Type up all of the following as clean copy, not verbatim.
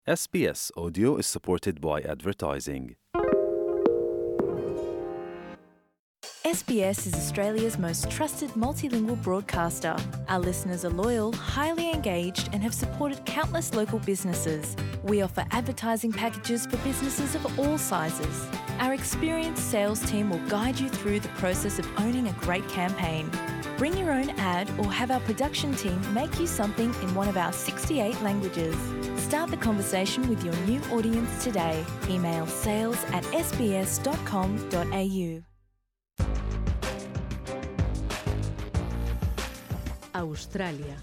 SBS Audio is supported by advertising. SBS is Australia's most trusted multilingual broadcaster. Our listeners are loyal, highly engaged, and have supported countless local businesses. We offer advertising packages for businesses of all sizes. Our experienced sales team will guide you through the process of owning a great campaign. Bring your own ad or have our production team make you something in one of our 68 languages. Start the conversation with your new audience today. Email sales@sbs.com.au. Australia.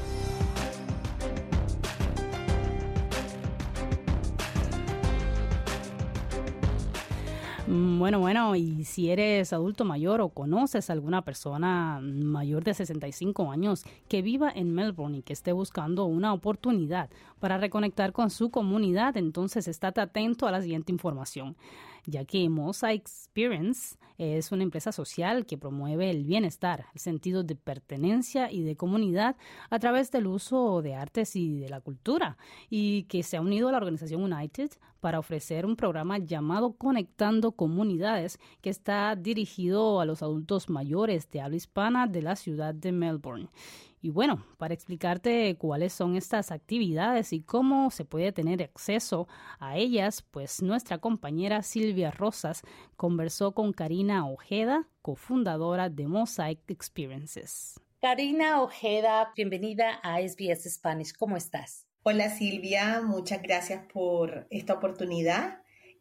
Bueno, y si eres adulto mayor o conoces a alguna persona mayor de 65 años que viva en Melbourne y que esté buscando una oportunidad para reconectar con su comunidad, entonces estate atento a la siguiente información, ya que Mosaic Experience es una empresa social que promueve el bienestar, el sentido de pertenencia y de comunidad a través del uso de artes y de la cultura, y que se ha unido a la organización United para ofrecer un programa llamado Conectando Comunidades, que está dirigido a los adultos mayores de habla hispana de la ciudad de Melbourne. Y bueno, para explicarte cuáles son estas actividades y cómo se puede tener acceso a ellas, pues nuestra compañera Silvia Rosas conversó con Karina Ojeda, cofundadora de Mosaic Experiences. Karina Ojeda, bienvenida a SBS Spanish. ¿Cómo estás? Hola Silvia, muchas gracias por esta oportunidad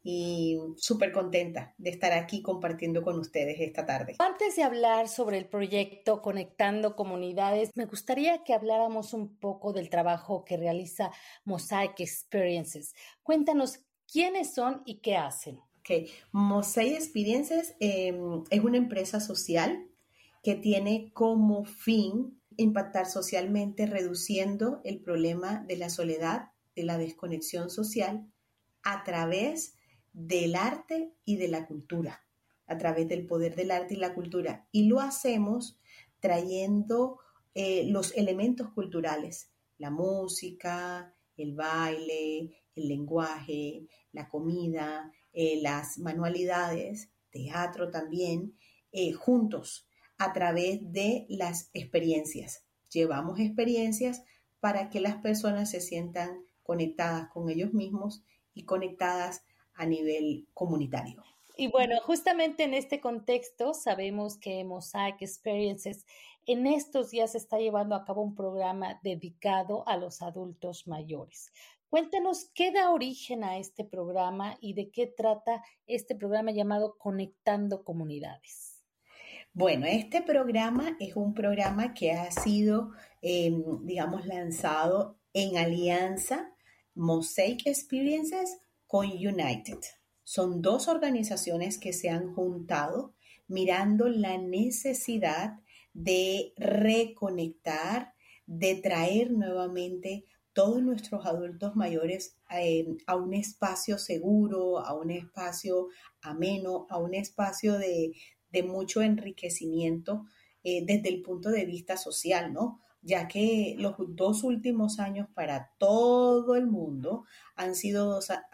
y súper contenta de estar aquí compartiendo con ustedes esta tarde. Antes de hablar sobre el proyecto Conectando Comunidades, me gustaría que habláramos un poco del trabajo que realiza Mosaic Experiences. Cuéntanos quiénes son y qué hacen. Okay. Mosaic Experiences es una empresa social que tiene como fin impactar socialmente reduciendo el problema de la soledad, de la desconexión social a través del arte y de la cultura, a través del poder del arte y la cultura. Y lo hacemos trayendo los elementos culturales, la música, el baile, el lenguaje, la comida, las manualidades, teatro también, juntos a través de las experiencias. Llevamos experiencias para que las personas se sientan conectadas con ellos mismos y conectadas a nivel comunitario. Y bueno, justamente en este contexto sabemos que Mosaic Experiences en estos días está llevando a cabo un programa dedicado a los adultos mayores. Cuéntanos qué da origen a este programa y de qué trata este programa llamado Conectando Comunidades. Bueno, este programa es un programa que ha sido, lanzado en alianza Mosaic Experiences con United. Son dos organizaciones que se han juntado mirando la necesidad de reconectar, de traer nuevamente todos nuestros adultos mayores a un espacio seguro, a un espacio ameno, a un espacio de mucho enriquecimiento desde el punto de vista social, ¿no? Ya que los 2 últimos años para todo el mundo han sido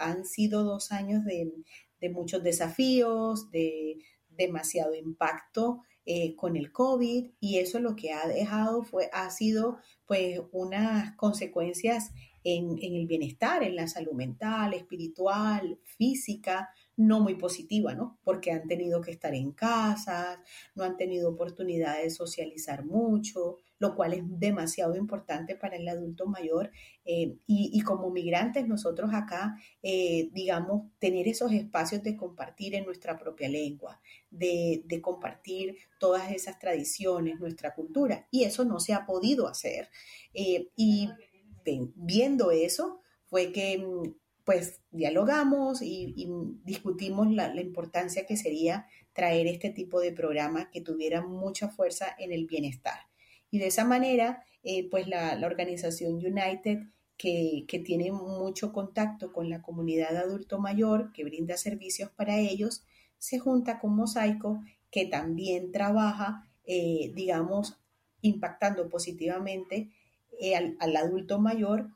2 años de muchos desafíos, de demasiado impacto con el COVID, y eso lo que ha dejado ha sido pues unas consecuencias en el bienestar, en la salud mental, espiritual, física, no muy positiva, ¿no? Porque han tenido que estar en casa, no han tenido oportunidad de socializar mucho, lo cual es demasiado importante para el adulto mayor. Y como migrantes nosotros acá, tener esos espacios de compartir en nuestra propia lengua, de compartir todas esas tradiciones, nuestra cultura, y eso no se ha podido hacer. Y viendo eso fue que pues dialogamos y discutimos la importancia que sería traer este tipo de programa que tuviera mucha fuerza en el bienestar. Y de esa manera, pues la organización United, que tiene mucho contacto con la comunidad de adulto mayor, que brinda servicios para ellos, se junta con Mosaico, que también trabaja, impactando positivamente al adulto mayor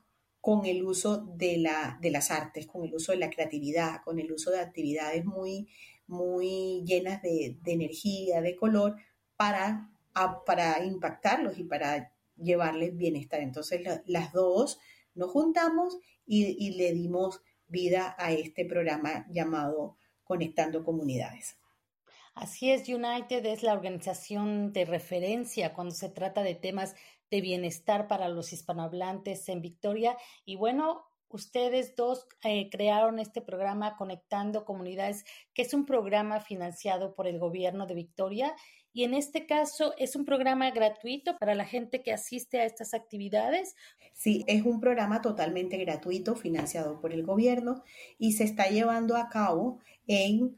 con el uso de las artes, con el uso de la creatividad, con el uso de actividades muy, muy llenas de energía, de color, para impactarlos y para llevarles bienestar. Entonces las dos nos juntamos y le dimos vida a este programa llamado Conectando Comunidades. Así es, United es la organización de referencia cuando se trata de temas de bienestar para los hispanohablantes en Victoria. Y bueno, ustedes dos crearon este programa Conectando Comunidades, que es un programa financiado por el gobierno de Victoria. Y en este caso es un programa gratuito para la gente que asiste a estas actividades. Sí, es un programa totalmente gratuito, financiado por el gobierno y se está llevando a cabo en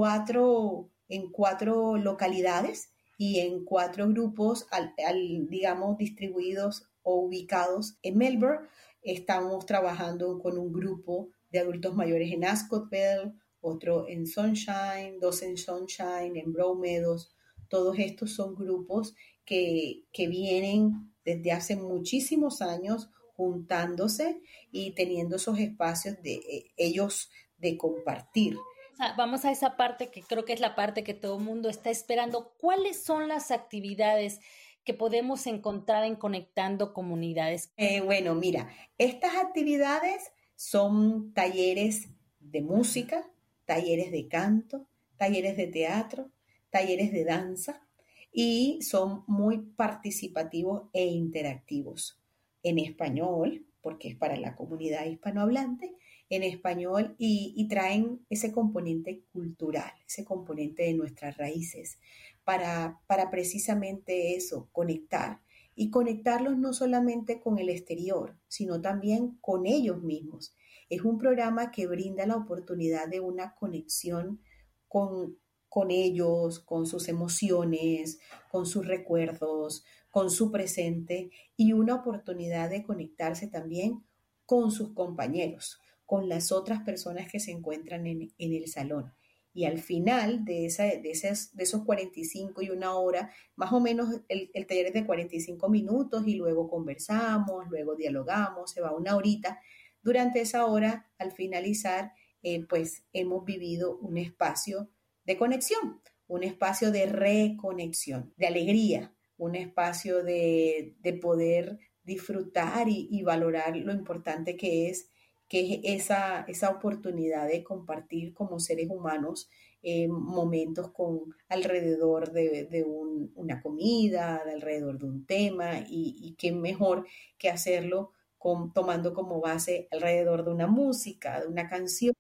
cuatro localidades y en 4 grupos, digamos, distribuidos o ubicados en Melbourne. Estamos trabajando con un grupo de adultos mayores en Ascotville, otro en Sunshine, 2 en Sunshine, en Broadmeadows. Todos estos son grupos que vienen desde hace muchísimos años juntándose y teniendo esos espacios de ellos de compartir. Vamos a esa parte que creo que es la parte que todo el mundo está esperando. ¿Cuáles son las actividades que podemos encontrar en Conectando Comunidades? Bueno, mira, estas actividades son talleres de música, talleres de canto, talleres de teatro, talleres de danza y son muy participativos e interactivos en español, porque es para la comunidad hispanohablante, en español y traen ese componente cultural, ese componente de nuestras raíces, para precisamente eso, conectar. Y conectarlos no solamente con el exterior, sino también con ellos mismos. Es un programa que brinda la oportunidad de una conexión con ellos, con sus emociones, con sus recuerdos, con su presente y una oportunidad de conectarse también con sus compañeros, con las otras personas que se encuentran en el salón. Y al final de esos 45 y una hora, más o menos el taller es de 45 minutos y luego conversamos, luego dialogamos, se va una horita. Durante esa hora, al finalizar, pues hemos vivido un espacio de conexión, un espacio de reconexión, de alegría, un espacio de poder disfrutar y valorar lo importante que es esa oportunidad de compartir como seres humanos momentos alrededor de una comida, alrededor de un tema y qué mejor que hacerlo tomando como base alrededor de una música, de una canción,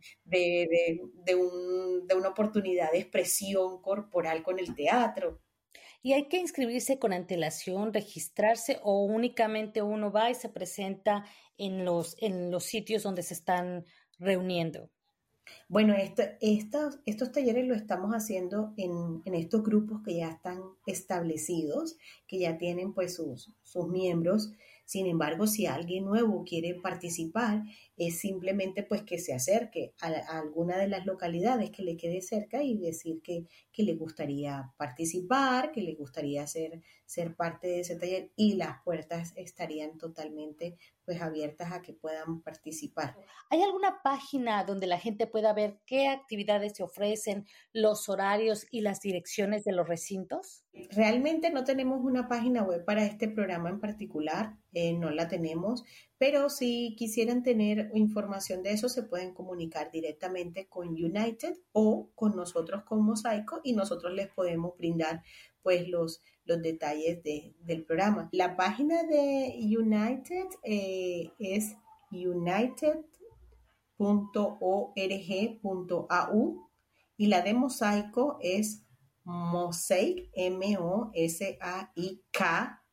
de una oportunidad de expresión corporal con el teatro. ¿Y hay que inscribirse con antelación, registrarse o únicamente uno va y se presenta en los sitios donde se están reuniendo? Bueno, estos talleres lo estamos haciendo en estos grupos que ya están establecidos, que ya tienen pues sus miembros. Sin embargo, si alguien nuevo quiere participar, es simplemente pues que se acerque a alguna de las localidades que le quede cerca y decir que le gustaría participar, que le gustaría ser parte de ese taller y las puertas estarían totalmente pues abiertas a que puedan participar. ¿Hay alguna página donde la gente pueda ver qué actividades se ofrecen, los horarios y las direcciones de los recintos? Realmente no tenemos una página web para este programa en particular, no la tenemos, pero si quisieran tener información de eso se pueden comunicar directamente con United o con nosotros con Mosaico y nosotros les podemos brindar pues los detalles del programa. La página de United es united.org.au y la de Mosaico es Mosaic, M-O-S-A-I-K,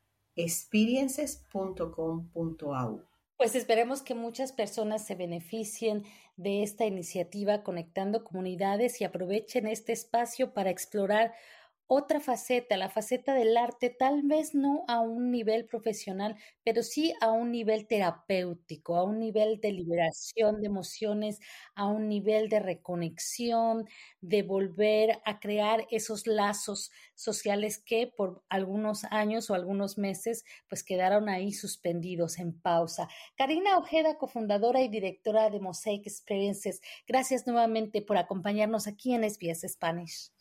experiences.com.au. Pues esperemos que muchas personas se beneficien de esta iniciativa Conectando Comunidades y aprovechen este espacio para explorar otra faceta, la faceta del arte, tal vez no a un nivel profesional, pero sí a un nivel terapéutico, a un nivel de liberación de emociones, a un nivel de reconexión, de volver a crear esos lazos sociales que por algunos años o algunos meses pues quedaron ahí suspendidos en pausa. Karina Ojeda, cofundadora y directora de Mosaic Experiences, gracias nuevamente por acompañarnos aquí en SBS Spanish.